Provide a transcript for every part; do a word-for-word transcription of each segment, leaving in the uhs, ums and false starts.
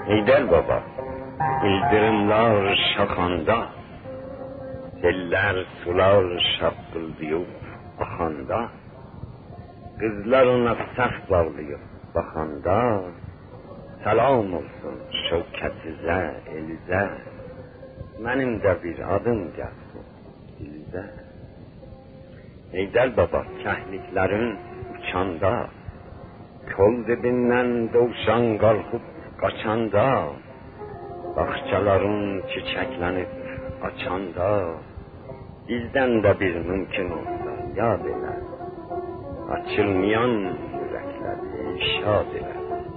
Heydər baba, ildırımlar şaxanda, sellər sular şaqqıldayıb axanda, qızlar ona saf bağlayıb baxanda, salam olsun şövkətizə, elizə, mənim də bir adım gəlsin dilizə. Heydər baba, kəhliklərin uçanda, kol dibindən dovşan qalxıb qaçanda, bağçaların çiçəklənib açanda, bizdən də bir mümkün olsa yad elə, açılmayan ürəkləri şad elə.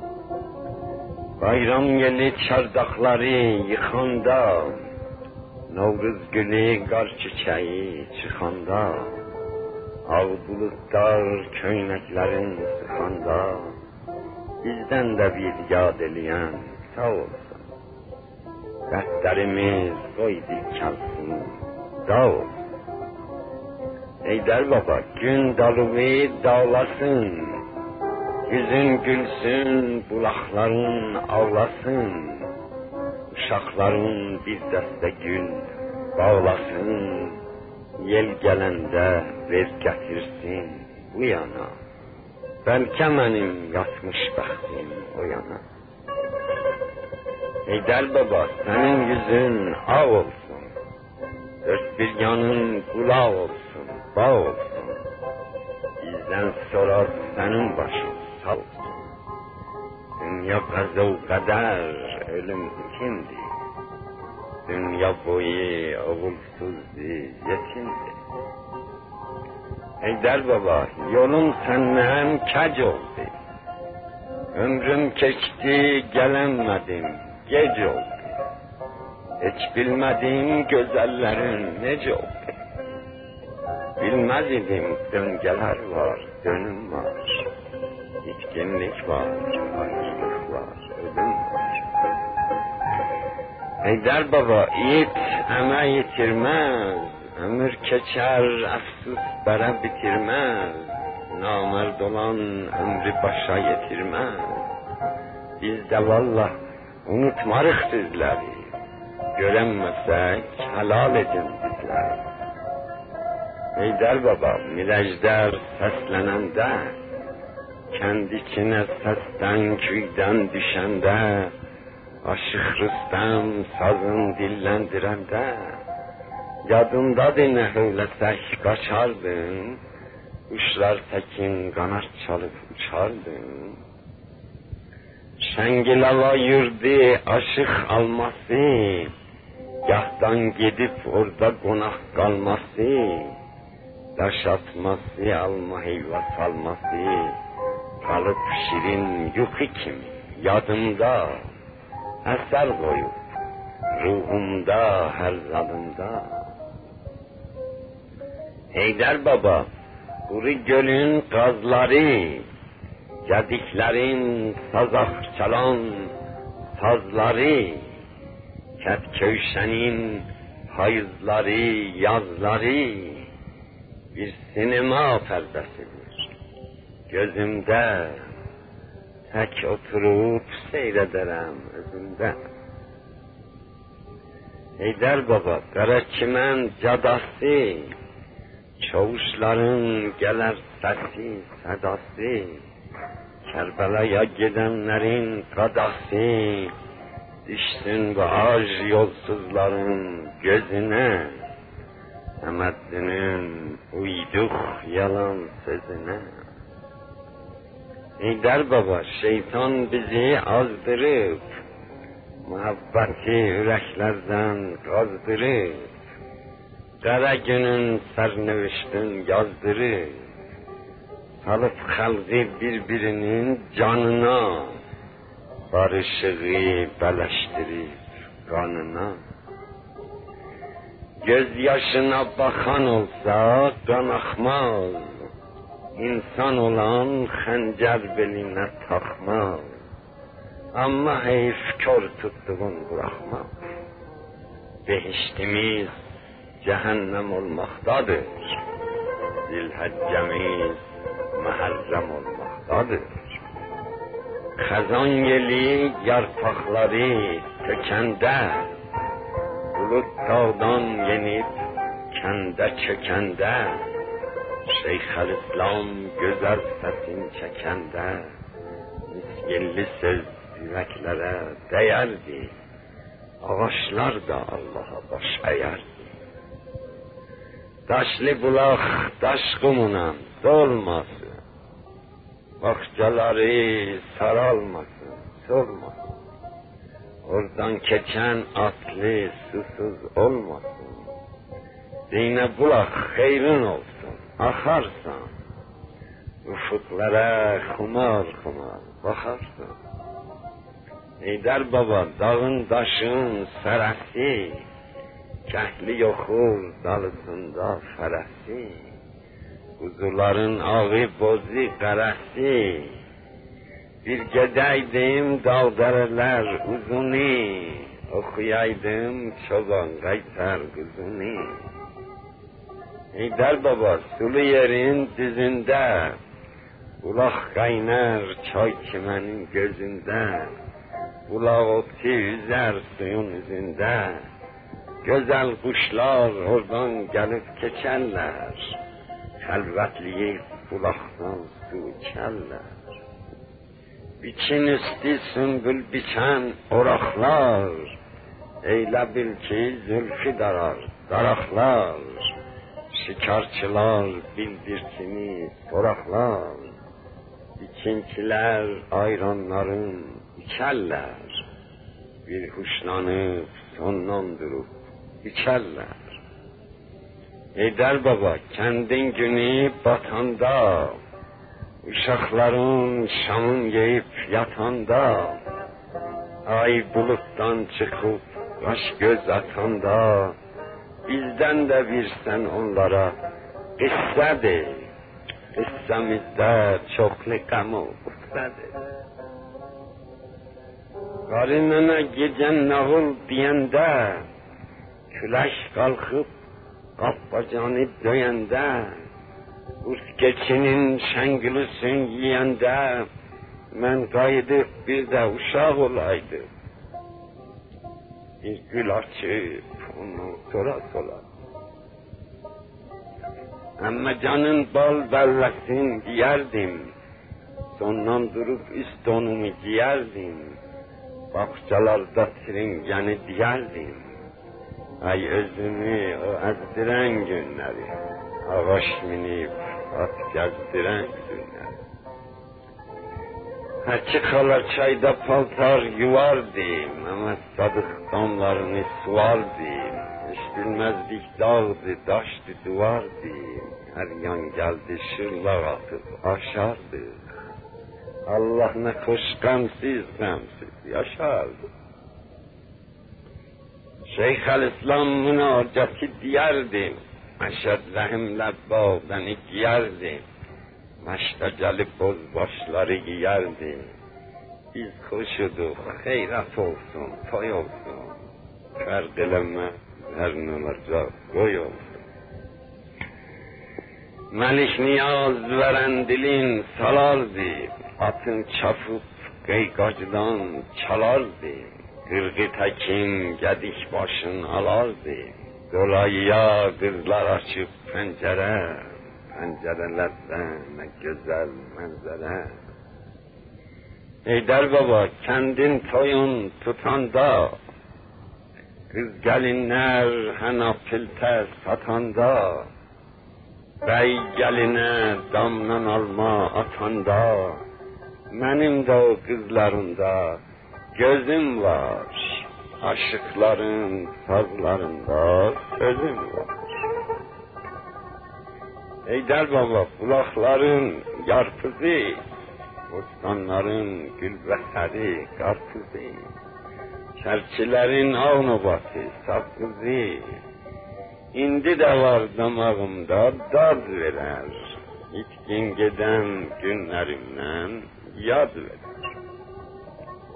Bayram yeli çardaqları yıxanda, Novruz gülü qar çiçəyi çıxanda, ağ bulutlar köynəklərin sıxanda, bizdən də bir yad eləyən sağ olsun. Dərdlərimiz qoydu kəlsin, dağ olsun. Heydər baba, gün dalığı dağlasın, yüzün gülsün, bulaqların ağlasın, uşaqların bir dəstə gül bağlasın, yel gələndə ver gətirsin bu yana, bəlkə mənim yatmış bəxtim o yana. Heydər baba, sənin yüzün ağ olsun, dört bir yanın qulaq olsun, bağ olsun, bizdən sonra sənin başın sağ olsun. Dünya qəzə və qədər, ölüm kimdir? Dünya boyu oğulsuzdur, yetimdir. Heydər baba, yolum səndən kəc oldu, ömrüm keçdi, gələnmədim, gec oldu. Heç bilmədim gözəllərin necə oldu. Bilməz idim döngələr var, dönüm var, itkinlik var, ayrılık var, ölüm var. Heydər baba, it əmək yitirməz, ömür keçər, əfsus bərə bitirməz, namərd olan ömrü başa yetirməz. Biz də vallah unutmarıq sizləri, görənməsək halal edin bizləri. Heydər baba, mirəclər səslənəndə, kənd içinə səsdən, küydən düşəndə, aşıq Rüstəm sazın dilləndirəndə, yadındadır nə höyləsək qaçardın, quşlar təkin qanat çalıb uçardın. Şəngilava yurdu aşıq alması, gahdan gedib orada qonaq qalması, daş atması, alma heyva salması, qalıb şirin yuxu kimi yadımda, əsər qoyub ruhumda, hər zadımda. Heydər baba, quru gölün qazları, gədiklərin sazaq çalan sazları, kət-köyşənin payızları, yazları, bir sinema pərdəsidir gözümdə, tək oturub seyrədərəm özümdə. Heydər baba, Qaraçimən cadası, çavuşların gələr səsi, sədası, Kərbəlaya gedənlərin qadası, düşsün bu ac yolsuzların gözünə, Səməddinin uyduq yalan sözünə. Heydər baba, şeytan bizi azdırıb, muhabbəti ürəklərdən qazdırıb, qara günün sərnövüştün yazdırıb, salıp xalqı bir-birinin canına, barışığı bələşdirib qanına. Göz yaşına baxan olsa qan axmaz, insan olan xəncər belinə taxmaz. Amma heyf kör tutduğun buraxmaz. Behiştimiz cəhənnəm olmaqdadır, zilhəccəmiz məhərrəm olmaqdadır. Xəzan yeli yarpaqları tökəndə, bulut dağdan yenib kəndə çökəndə, Şeyxəlislam gözəl səsin çəkəndə, miskinli söz yüreklərə dəyərdi, ağaçlar da Allah'a baş əyərdi. Daşlı bulaq daş qumundan dolmasın, Bağçaları saralmasın, solmasın. Oradan keçen atlı susuz olmasın. Dine bulak xeyrin olsun, akarsan. Ufuklara xumar xumar bakarsan. Heydər baba dağın daşın sərəsi, Kəhli yoxur dalısında fərəsi, Quzuların ağı bozu qərəsi, Bir gedəydim dağdərələr uzuni, Oxuyaydım çoban qaytar quzuni. Heydər baba sulu yerin düzündə, Bulaq qaynar çay çimənin gözündə, Bulaq otı üzər suyun üzündə, Gözəl quşlar oradan gəlib keçərlər, Xəlvətliyib bulaqdan su içərlər. Biçin üstü sümbül biçən oraqlar, Eylə bil ki zülfü darar daraqlar, Şikarçılar bildirsini soraqlar, Biçinkilər ayranların içərlər, Bir huşlanıb sondan durub içərlər. Heydər baba kəndin günü batanda, Uşaqların şamın yeyib yatanda, Ay bulutdan çıxıb qaş göz atanda, Bizdən də versən onlara qissədir, Qissəmizdə çoxlu qəm o qıssədir. Qarınına gecən nağıl deyəndə, Külək qalxıb qapbacanı döyəndə, Urs keçinin şəngülüsün yiyəndə, Mən qayıdıb bir də uşaq olaydım, Bir gül açıb onu sola sola. Əmmə canın bal bəlləsin giyərdim, Sondan durub üst donumu giyərdim, Bağçalarda tringəni diyərdim, Ay özümü o əzdirən günləri, Ağaç minib at gəzdirən günləri. Həki xala çayda paltar yuvardım, Məhəmməd Sadıq damlarını suvardım, Heç bilməzdik dağdı, daşdı, duvardı, Hər yan gəldi şırlaq atıb aşardıq, Allah nə xoş qəmsiz qəmsiz yaşardı. Şeyxəlislam münacəti deyərdim, Məşəd rəhimlə bağdəni giyərdim, Məşdə gəlib boz başları giyərdim, Biz xoşuduq, xeyrət olsun, toy olsun, Fərq eləmə, hər nə olacaq, qoy olsun. Məlik Niyaz vərəndilin salardı, Atın çapıb qeyqacdan çalardı, Qırğı təkin gədik başın alardı, Dolayıya qızlar açıb pəncərə, Pəncərələrdən nə gözəl mənzərə. Heydər baba kəndin toyun tutanda, Qız gəlinlər həna piltə satanda, Bəy gəlinə damdan alma atanda, Mənim də o qızlarında gözüm var, Aşıqların sazlarında sözüm var. Heydər baba bulaqların yarpızı, Bostanların gülbəhəri qarpızı, Çərçilərin ağnobatı sapqızı, İndi də var damağımda dad verər, İtkin gedən günlərimdən yad verər.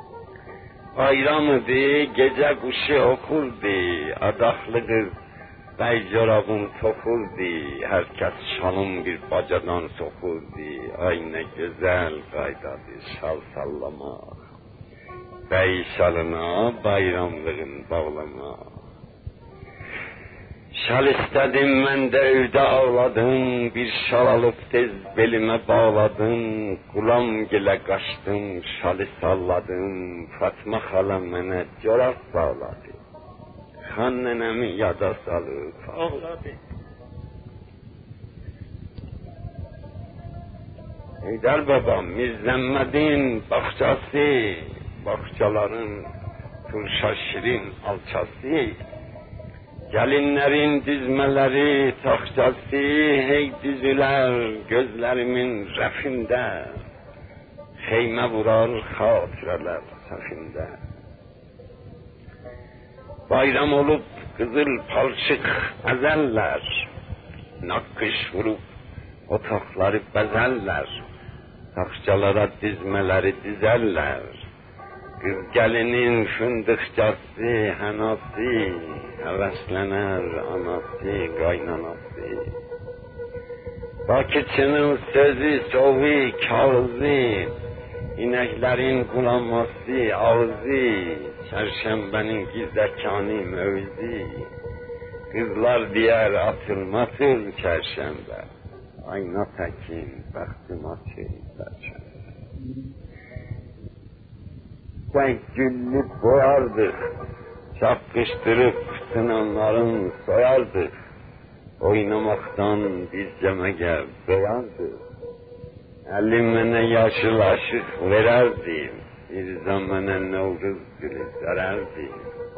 Bayram idi, gecə quşu oxurdu, Adaxlı qız Bəy corabım toxuldi, hər kəs şalım bir bacadan soxuldi. Ay nə gözəl qaydadır şal sallamaq, bəy şalına bayramlığın bağlamaq. Şal istedim mən də evdə ağladım, bir şal alıp tez belime bağladım. Qulam gilə qaçdım, şalı salladım, Fatma xala mənə corab bağladı. Xan nənəmi yada salıb ağladı. Heydər babam Mirzəmmədin bağçası, bağçaların turşa şirin alçası, gelinlerin dizmeleri taxtası, hey düzülər gözlerimin rəfində, xeymə vurar xatirələr səfində. Bayram olup kızıl palçık əzəllər, nakkış vurup otaqları bəzəllər, taxçalara dizmeleri dizərlər. Kız gelinin fındıkçası, hənası, həvəslənər anası, qaynanası. Bakıçının sözü, soğu, kağızı, inəklərin qulaması, ağzı, çərşəmbənin gizləkanı mövzi. Kızlar diyər atılmasın çərşəmbə, ayna təkin, bəxtim açın çərşəmbə. Denk güllüp boyardık, çapkıştırıp sınanların soyardık. Oynamaktan biz cemege doyardık. Elimene yaşıl aşık vererdim, bir zamana Novruz gülü sererdim.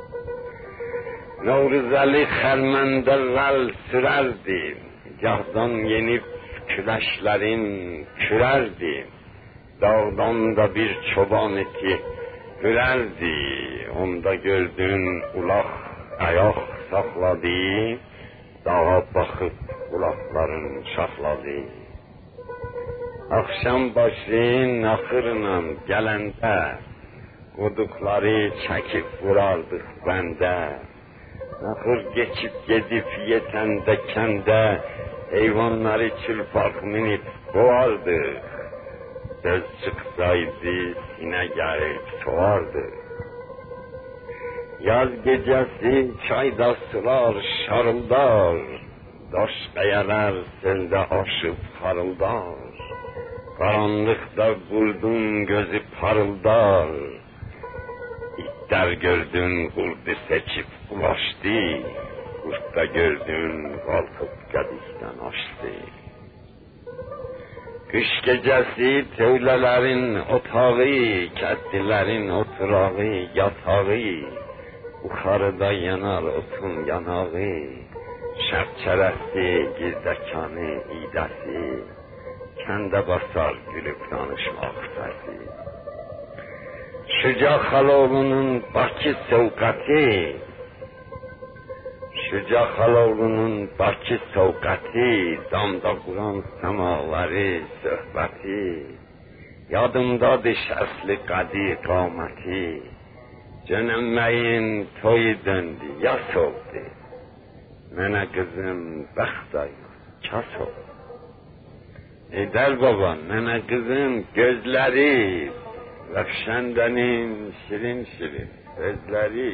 Novruz Ali xərməndə vel sürerdim, gahdan yenip küləşlerin kürerdim. Dağdan da bir çoban eti hürerdi, onda gördün ulaq ayak saxladı, dağa baxıb qulaqların şaxladı. Akşam başı naxırla gələndə, qoduqları çəkib vurardıq bəndə. Naxır geçip gedib yetəndə kəndə, heyvanları çılpaq minib boğardıq. Söz çıksaydı sine gelip soğardı. Yaz gecesi çayda sular şarıldar, daş kayalar selde aşıp harıldar. Karanlıkta kurdun gözü parıldar, İtler gördün kurdu seçip ulaştı, Kurtta gördün kalkıp gedikten açtı. Kış gecesi tövlelerin otağı, kəttilerin oturağı, yatağı, Buxarıda yanar otun yanağı, şərçərəsi, girdəkanı, idəsi, Kəndə basar gülüb danışmaq səsi. Şüca Xaloğlu'nun Bakı sovqati, Şüca Xaloğlu'nun Bakı sovqati, damda quran semaları, söhbəti, yadımdadır şəsli qadi qaməti, Cönəmməyin toyu döndü, yas oldu, mənə qızım bəxtay, kas oldu. Heydər baba, mənə qızım gözləri, Rəfşəndənin şirin şirin sözləri,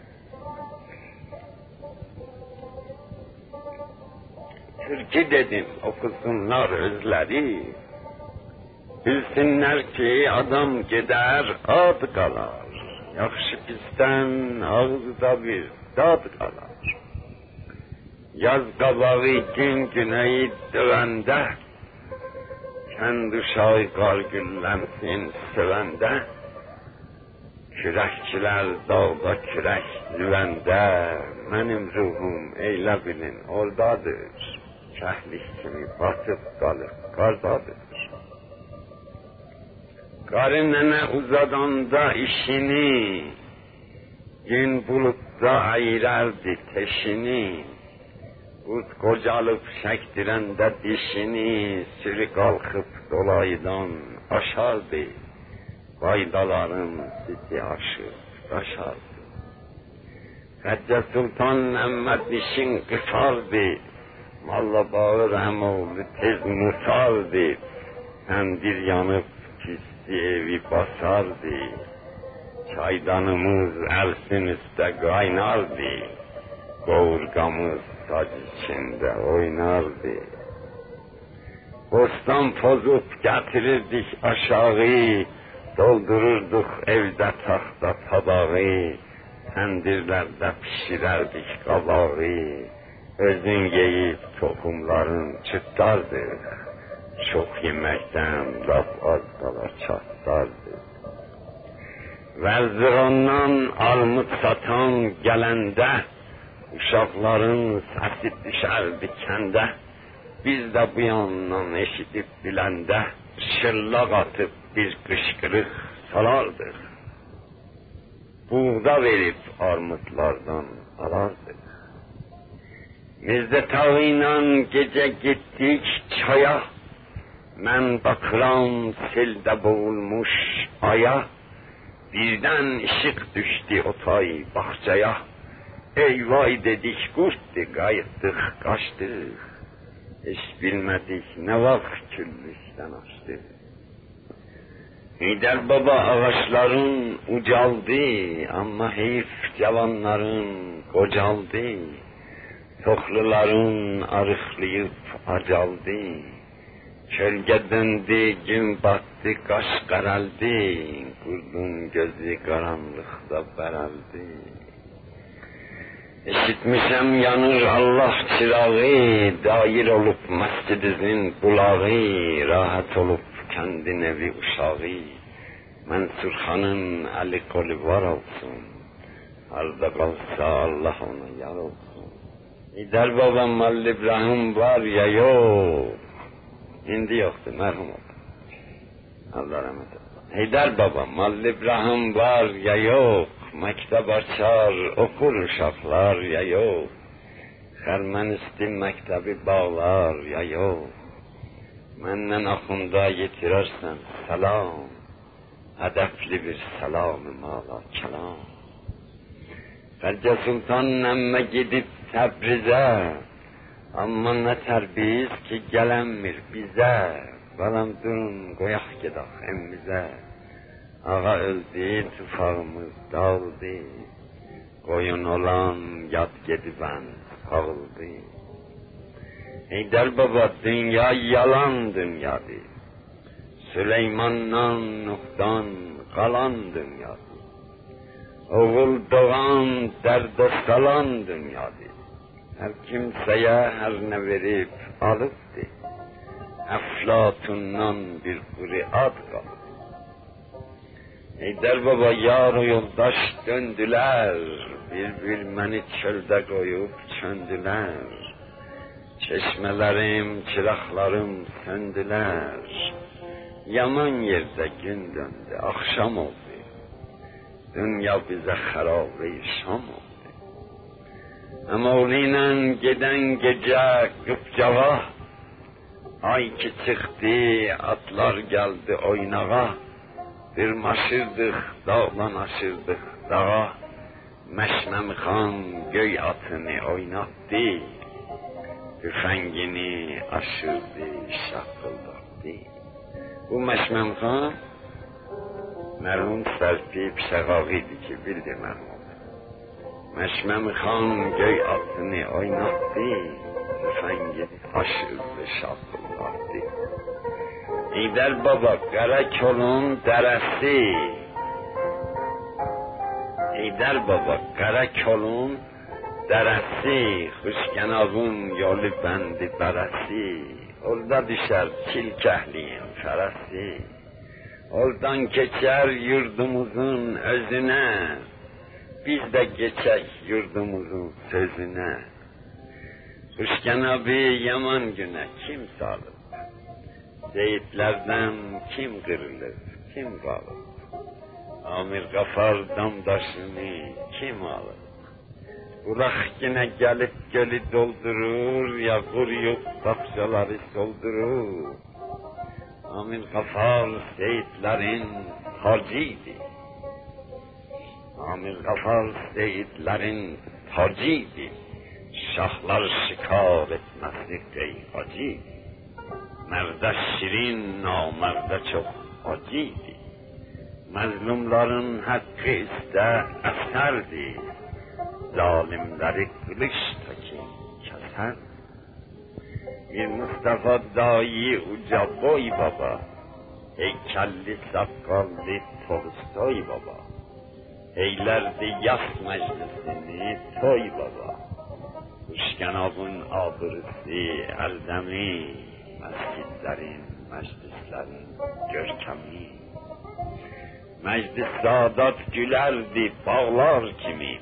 Türkü dedim, okusunlar özleri, bilsinler ki adam gider, ad kalar, yaxşı pisdən ağızda bir dad kalar. Yaz qabağı gün güneyi dövəndə, kənd uşağı qar güllənsin sevəndə, kürəkçilər dağda kürək lüvəndə, mənim ruhum eylə bilin oradadır. Kəhlik kimi batıb qalıb qardadır. Qarı nənə uzadanda işini, gün buludda ayırardı teşini, Qurd qocalıb çəkdirəndə dişini, sürü qalxıb dolaydan aşardı, Qaydaların siti aşıb daşardı. Hacca Sultan Məhəmməd işin qısardı, Malla bağır əmoğlu tez musardı, Təndir yanıb pisti evi basardı, Çaydanımız əlsin üstə qaynardı, Qovurqamız sac içində oynardı. Bostan pozub gətirirdik aşağı, Doldururduq evdə taxta tabağı, Təndirlərdə pişirərdik qabağı, Özün yeyib toxumların çıtlardıq, Çox yeməkdən laf az qala çatdardıq. Vəzzirandan armud satan gələndə, Uşaqların səsi düşərdi kəndə, Biz də bu yandan eşidib biləndə, Şırlaq atıb bir qışqırıq salardıq. Buğda verib armudlardan alardıq. Mirzə Tağı ilə gecə getdik çaya, Mən baxıram seldə boğulmuş aya, Birdən işıq düşdü otay bağçaya, Eyvay dedik qurtdu, qayıtdıq, qaçdıq, Heç bilmədik nə vaxt küllükdən açdıq. Heydər Baba ağaçların ucaldı, Amma heyf cavanların qocaldı, Toxluların arıqlayıb acaldı, Kölgə döndü, gün batdı, qaş qaraldı, Qurdun gözü qaranlıqda bərəldi. Eşitmişəm yanır Allah çırağı, Dair olub məscidizin bulağı, Rahat olub kəndin evi uşağı, Mənsur xanın əli qolu var olsun, Harda qalsa Allah ona yar olsun. Heydər Baba Mallı İbrahim var ya yox, İndi yoxdur, mərhum oldu. Allah rəhmət etsin. Heydər Baba Mallı İbrahim var ya yox, Məktəb açar, okur uşaqlar ya yox, Xərmənisti məktəbi bağlar ya yox, Məndən axında yetirərsən səlam, Hədəfli bir səlam-ı mala kəlam. Xərcə Sultan əmmə gedib Təbrizə, Amma nə tərbiz ki gələnmir bizə, Balam durun qoyaq gedək əmmizə, Ağa öldü, tufağımız dağıldı, Qoyun olan yad gedibən ağıldı. Heydər Baba dünya yalan dünyadır, Süleymandan, Nuhdan qalan dünyadır, Oğul doğan dərd o salan dünyadır, Hər kimsəyə hər nə verib alıbdır, Əflatundan bir quri ad qalıb. Heydər Baba yar o yoldaş döndülər, Bir-bir məni çöldə qoyub çöndülər, Çeşmələrim, çıraqlarım söndülər, Yaman yerdə gün döndü, axşam oldu, Dünya bizə xərabı şam oldu. Əmoğlu ilə gedən gecə qıpcağa, Ay ki çıxdı, atlar gəldi oynağa, Dırmaşırdıq, dağlanaşırdıq dağa, Məşməmi xan göy atını oynatdı, Tüfəngini aşırdı, şaqqıldatdı. Bu Məşməmi xan mərhum Sərtib Şəqağı idi ki, bildi mərhum. Məşməmi xan göy atını oynatdı, Tüfəngini aşırdı, şaqqıldatdı. Heydər Baba Qərakolun dərəsi, Heydər Baba Qərakolun dərəsi, Xuşkənavun yolu bəndi bərəsi, Orada düşər çilkəhliyin fərəsi, Oradan keçər yurdumuzun özünə, Biz də geçək yurdumuzun sözünə. Xuşkənabi yaman günə kim salıb? Seyitlərdən kim qırılır, kim qalıb? Amir Qafar damdaşını kim alır? Bulaq yine gəlib gölü doldurur, ya quruyub tapşaları soldurur. Amir Qafar seyitlərin hacıydı. Amir Qafar seyitlərin tacıydı. Şahlar şikar etmezdi geyhacıydı. Merde şirin, namerde çok acıydı. Mazlumların hakkı iste eserdi. Zalimleri kılıçtaki keser. Bir Mustafa dahi uca boy baba, heykelli sakallı Tolstoy baba, eylerdi yas meclisini toy baba. Kuşkenabın abırısı eldemi, mescidlerin, meclislerin görkemi. Meclis Sadat gülerdi bağlar kimi,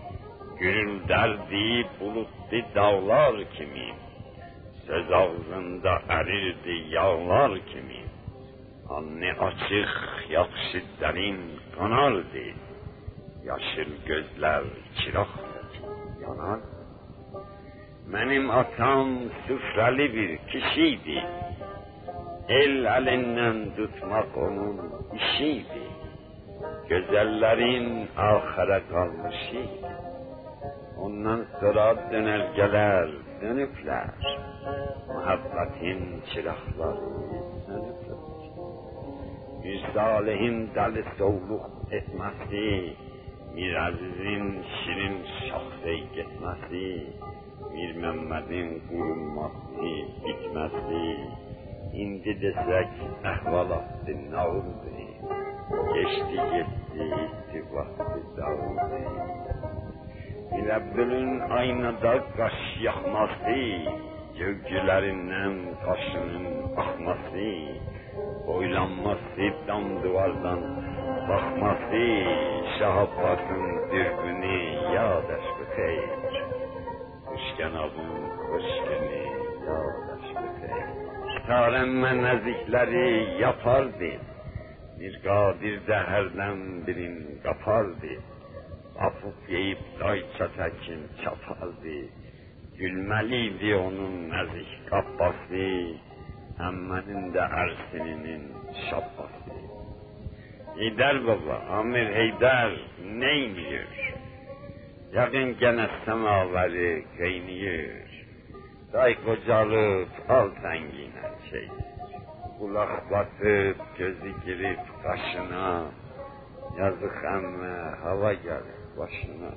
gürülderdi bulutlu dağlar kimi, söz ağzında erirdi yağlar kimi, anne açık yakşı derin kanardı, yaşıl gözler çıraqla yanar. Benim atam süfreli bir kişiydi, el elinden tutmak onun işiydi. Güzellerin ahire kalmışıydı. Ondan sonra dönergeler dönüpler, muhabbetin çırakları sönüpler. Bir salihin deli soğluk etmesi, bir azizin şirin şahsey gitmesi, bir Mehmet'in kurulması, bitmesi, indi desek ehvalatı nağıldı. Geçti gitti itti vakti dağıldı. İlebdülün aynada kaş yakması, gövcülerinden kaşının akması, boylanması dam duvardan bakması, Şahabbat'ın dürbünü yadaş bıkayır. Kuşkenabın kuşkeni yadaş bıkayır. Taremme nezikleri yapardı. Bir kadir de herden birin kapardı. Afuf yiyip dayça tekin çapardı. Gülmeliydi onun nezik kabbası. Emmenin de ersininin şabbası. Heyder baba, Amir Heyder neymiyor? Yakın gene semaveri kayniyor. Day kocalıp al tengine şey. Kulak batıp gözü girip kaşına, yazık emme hava gelir başına.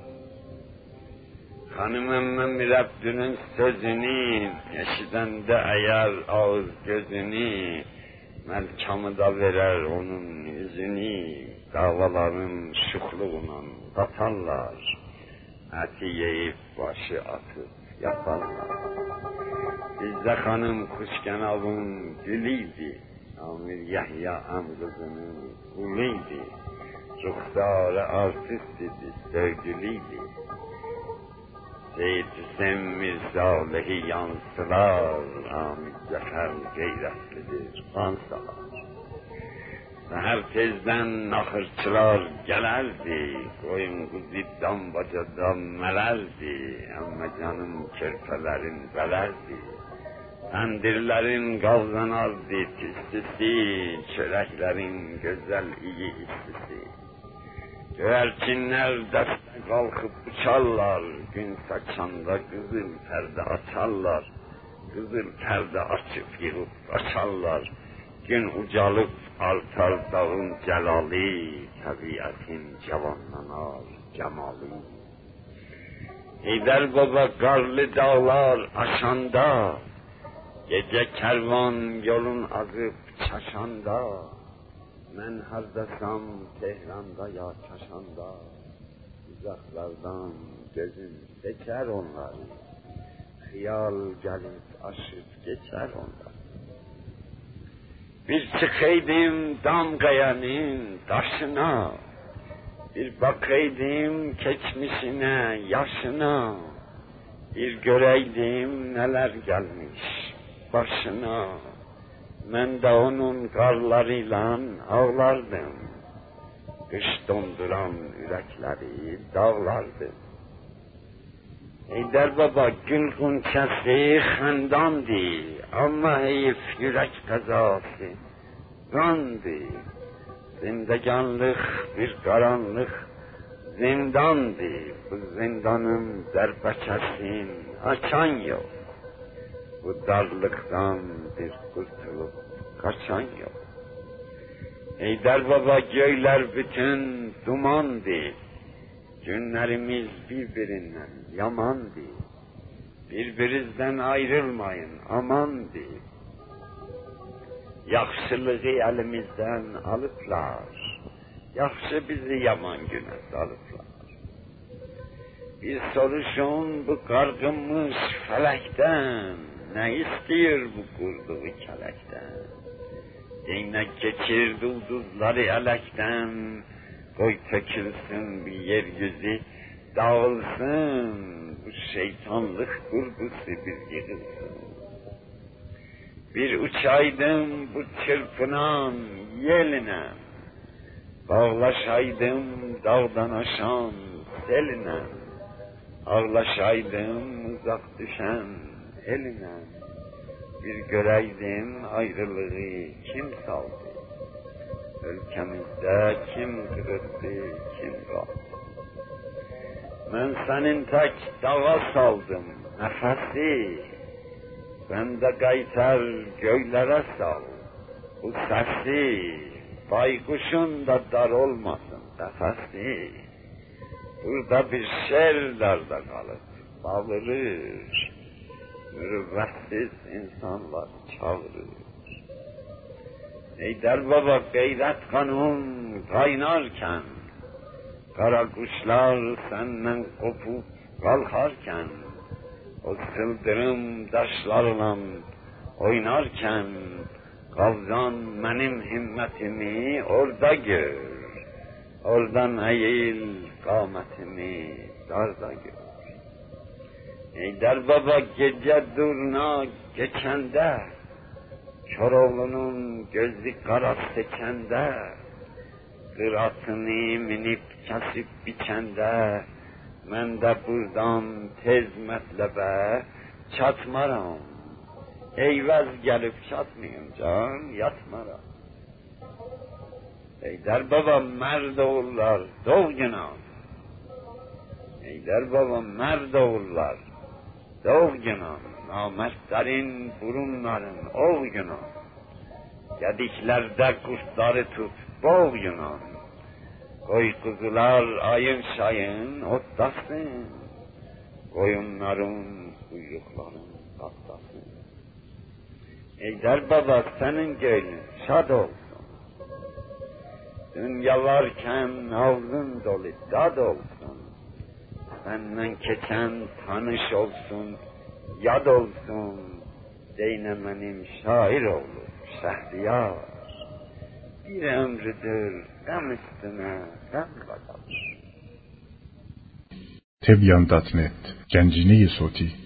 Hanım emmem Mürebbinin sözünü, eşiden de eğer ağız gözünü, melkamı da verer onun yüzünü, davaların şıkluğundan katarlar, eti yiyip başı atıp yaparlar. Bizde hanım kuşkenabın gülüydü, Amir Yahya am kızının kuluydu, ruhsarı artist idi, sevgiliydi. Seyyid Hüseyin Mirzalı'yı yansılar, Amir Cefer gayretlidir, kansalar. Seher tezden nakırçılar gelerdi, koyun kuzu dambacada melerdi, ama canım körpelerin belerdi. Tendirlerin kavzanardı tüstüsü, çöreklerin güzel iyi istisi. Güvercinler deste kalkıp uçarlar, gün saçanda kızıl perde açarlar. Kızıl perde açıp yığıp kaçarlar. Gün ucalıp artar dağın celali, tabiatın cavanlanar cemali. Heyder baba karlı dağlar aşanda, gece kervan yolun azıp çaşanda. Ben hardasam Tehran'da ya Çaşan'da, uzaklardan gözüm geçer onları, hıyal gelip aşıp geçer onları. Bir çıkaydım Damgayanın taşına, bir bakaydım geçmişine, yaşına, bir göreydim neler gelmiş başına. Ben de onun karlarıyla ağlardım, kış donduran yürekleri dağlardım. Heyder baba gül gunçası xandandı, ama heyif yürek kazası kandı. Zindeganlık bir karanlık zindandı, bu zindanın derbeçesin açan yok. Bu darlıktan bir kurtulup kaçan yok. Heydar Baba göyler bütün dumandı. Günlerimiz birbirinden yamandı. Birbirinizden ayrılmayın amandı. Yaxşılığı elimizden alıplar. Yaxşı bizi yaman güne salıplar. Bir soruşun bu kargınmış felekten, ne istiyor bu kurduğu kelekten? Değnek geçirdi ulduzları elekten, koy tökülsün bir yeryüzü, dağılsın, bu şeytanlık kurgusu bir yığılsın. Bir uçaydım bu çırpınan yeline, bağlaşaydım dağdan aşan seline, ağlaşaydım uzak düşen eline, bir göreydim ayrılığı kim saldı, ülkemizde kim kırıttı kim kaldı. Ben senin tek dağa saldım nefesi, ben de kaytar göylere sal bu sesi, baykuşun da dar olmasın nefesi. Burada bir şerlerde kalıp bağırır, mürüvvetsiz insanlar çağırır. Heydar Baba gayret kanun kaynarken, kara kuşlar senden kopup kalkarken, o sıldırım taşlarla oynarken, kavzan benim himmetimi orada gör, oradan eğil kâmetimi darda gör. Heydar Baba gece durna geçende, Koroğlu'nun gözü kara sekende, kıratını minip kesip biçende, ben de buradan tez metlebe çatmaram. Eyvaz gelip çatmayınca yatmaram. Heydar Baba merd oğullar doğguna. Heydar Baba merd oğullar doğguna. Namertlerin burunların oğguna. Gediklerde kurtları tut boğguna. Koy kuzular ayın şayın otlasın. Koyunların kuyrukların katlasın. Heydar Baba senin gönlün şad olsun. Dünya varken ağzın dolu dad olsun. Senden keçen tanış olsun, yad olsun. Deynemenim şair olur, şehriyar. Bir ömrüdür gam üstüne gam kadar. Tebyan nokta net Gencini Soti